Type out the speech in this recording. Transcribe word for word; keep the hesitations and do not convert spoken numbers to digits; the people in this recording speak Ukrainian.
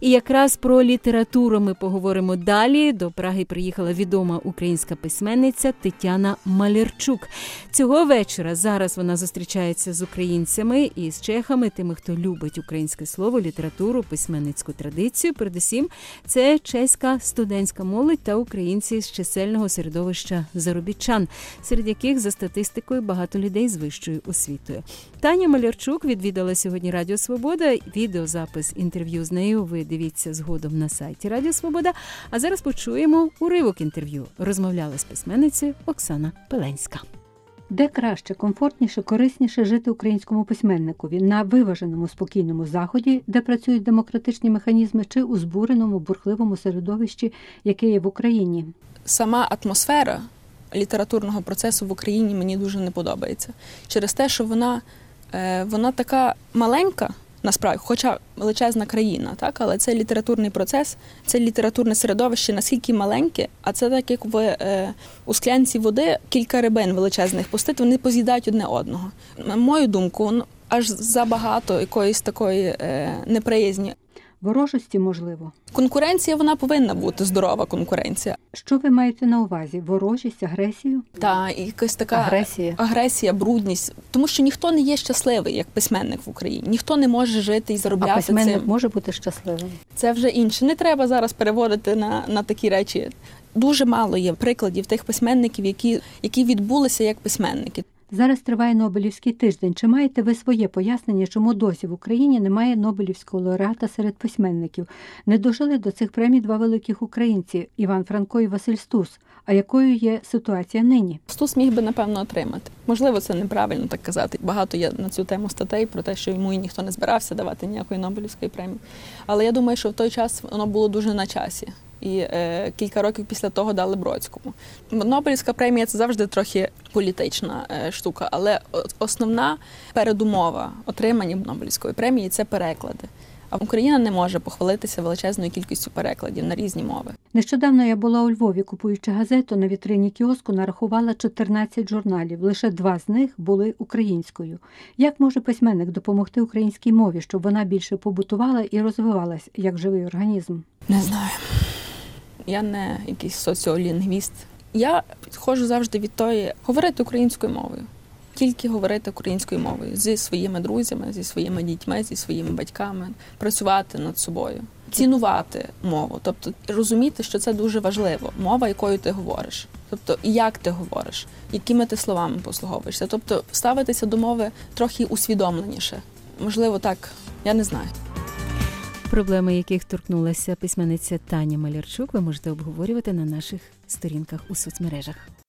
І якраз про літературу ми поговоримо далі. До Праги приїхала відома українська письменниця Тетяна Малярчук. Цього вечора зараз вона зустрічається з українцями і з чехами, тими, хто любить українське слово, літературу, письменницьку традицію. Передусім, це чеська студентська молодь та українці з чисельного середовища заробітчан, серед яких, за статистикою, багато людей з вищою освітою. Таня Малярчук відвідала сьогодні Радіо Свобода. Відеозапис інтерв'ю з нею ви дивіться згодом на сайті Радіо Свобода. А зараз почуємо уривок інтерв'ю. Розмовляла з письменницею Оксана Пеленська. Де краще, комфортніше, корисніше жити українському письменникові? На виваженому, спокійному заході, де працюють демократичні механізми, чи у збуреному, бурхливому середовищі, яке є в Україні? Сама атмосфера літературного процесу в Україні мені дуже не подобається. Через те, що вона, вона така маленька, насправді, хоча величезна країна, так, але це літературний процес, це літературне середовище наскільки маленьке, а це так, як в, е, у склянці води кілька рибин величезних пустити, вони поз'їдають одне одного. На мою думку, ну, аж забагато якоїсь такої е, неприязні. Ворожості, можливо? Конкуренція, вона повинна бути, здорова конкуренція. Що ви маєте на увазі? Ворожість, агресію? Та, якась така агресія. агресія, брудність. Тому що ніхто не є щасливий, як письменник в Україні. Ніхто не може жити і заробляти. А письменник цим. може бути щасливим? Це вже інше. Не треба зараз переводити на, на такі речі. Дуже мало є прикладів тих письменників, які, які відбулися як письменники. Зараз триває Нобелівський тиждень. Чи маєте ви своє пояснення, чому досі в Україні немає Нобелівського лауреата серед письменників? Не дожили до цих премій два великих українці – Іван Франко і Василь Стус. А якою є ситуація нині? Стус міг би, напевно, отримати. Можливо, це неправильно так казати. Багато є на цю тему статей про те, що йому і ніхто не збирався давати ніякої Нобелівської премії. Але я думаю, що в той час воно було дуже на часі. І е, кілька років після того дали Бродському. Нобелівська премія – це завжди трохи політична е, штука, але основна передумова отримання Нобелівської премії – це переклади. А Україна не може похвалитися величезною кількістю перекладів на різні мови. Нещодавно я була у Львові, купуючи газету, на вітрині кіоску нарахувала чотирнадцять журналів. Лише два з них були українською. Як може письменник допомогти українській мові, щоб вона більше побутувала і розвивалась, як живий організм? Не знаю. Я не якийсь соціолінгвіст. Я підходжу завжди від тої говорити українською мовою. Тільки говорити українською мовою зі своїми друзями, зі своїми дітьми, зі своїми батьками, працювати над собою, цінувати мову, тобто розуміти, що це дуже важливо, мова, якою ти говориш, тобто і як ти говориш, якими ти словами послуговуєшся, тобто ставитися до мови трохи усвідомленіше. Можливо, так, я не знаю. Проблеми, яких торкнулася письменниця Таня Малярчук, ви можете обговорювати на наших сторінках у соцмережах.